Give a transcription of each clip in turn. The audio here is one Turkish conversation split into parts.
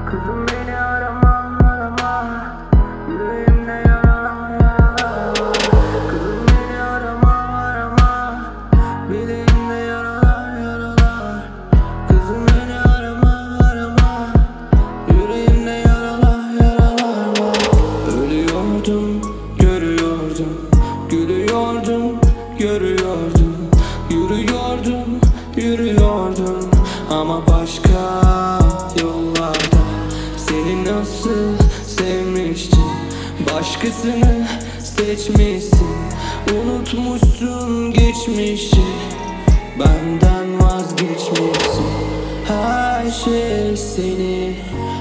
Kızım beni arama, arama. Yüreğimde yaralar, yaralar var. Kızım beni arama, arama. Bileğimde yaralar, yaralar. Kızım beni arama, arama. Yüreğimde yaralar, yaralar var. Ölüyordum, görüyordum. Gülüyordum, görüyordum. Yürüyordum, yürüyordum. Ama başka yollarda. Seni nasıl sevmiştin, başkasını seçmişsin. Unutmuşsun geçmişi, benden vazgeçmişsin. Her şey seni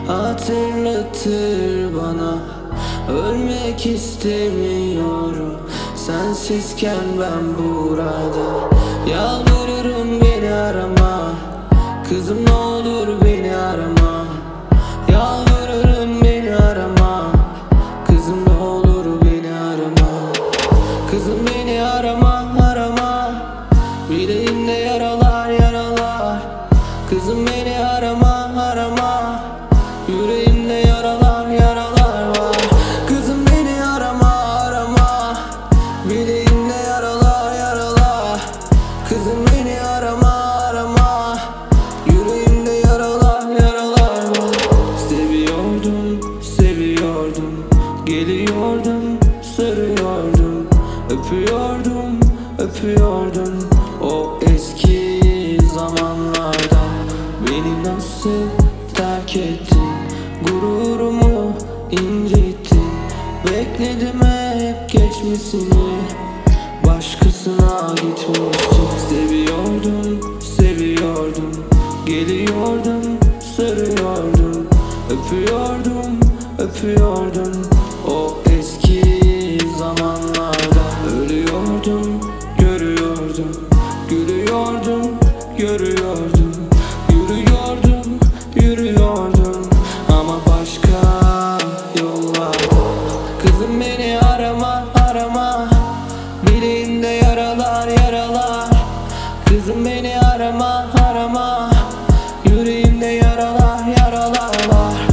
hatırlatır bana. Ölmek istemiyorum sensizken ben burada. Yalvarırım beni arama. Kızım ne olur beni arama. Yalvarırım beni arama. Kızım ne olur beni arama. Kızım beni arama, arama. Bileğimde yaralar, yaralar. Kızım beni arama, arama. Yüreğimde yaralar, yaralar var. Kızım beni arama, arama. Bileğimde yaralar, yaralar. Kızım beni arama, arama. Yüreğimde yaralar, yaralar var. Seviyordum, seviyordum. Geliyordum, sarıyordum. Öpüyordum, öpüyordum. O eski zamanlarda. Beni nasıl terk ettin, gururumu incittin. Bekledim hep geçmesini, başkasına gitmiştin. Seviyordum, seviyordum. Geliyordum, sarıyordum. Öpüyordum, öpüyordum. O eski zamanlarda. Ölüyordum, görüyordum. Gülüyordum, görüyordum. Yürüyordum, yürüyordum. Ama başka yollarda. Kızım beni arama, arama. Bileğimde yaralar, yaralar. Kızım beni arama, arama. Yüreğimde yaralar, yaralar var.